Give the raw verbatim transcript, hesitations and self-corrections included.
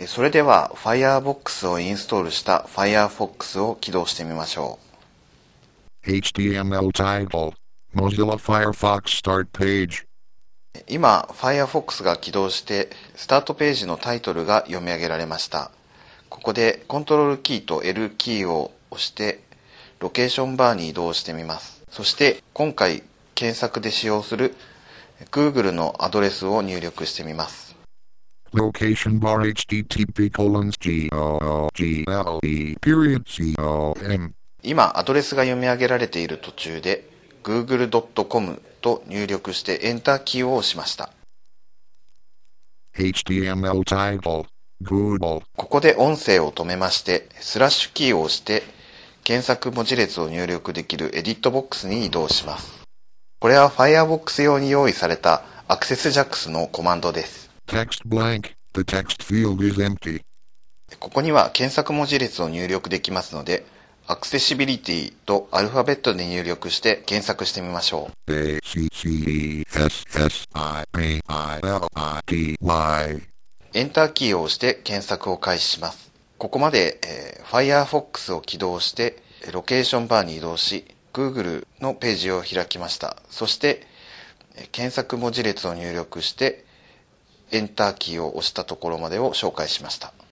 それでは Firefox をインストールした Firefox を起動してみましょう。エイチティーエムエル title Mozilla Firefox Start Page。 今 Firefox が起動してスタートページのタイトルが読み上げられました。ここでコントロールキーと エル キーを押してロケーションバーに移動してみます。そして今回検索で使用する Google のアドレスを入力してみます。 Location bar http colon google period com。 今アドレスが読み上げられている途中で グーグルドットコム と入力してエンターキーを押しました。 エイチティーエムエル title Google。 ここで音声を止めましてスラッシュキーを押して検索文字列を入力できるエディットボックスに移動します。これは Firefox 用に用意された AccessJax のコマンドです。 Text blank. The text field is empty。 ここには検索文字列を入力できますのでアクセシビリティとアルファベットで入力して検索してみましょう。 エー シー シー イー エス エス アイ エー アイ エル アイ ティー ワイ。 エンターキーを押して検索を開始します。ここまで、えー、Firefox を起動してロケーションバーに移動し Google のページを開きました。そして検索文字列を入力してエンターキーを押したところまでを紹介しました。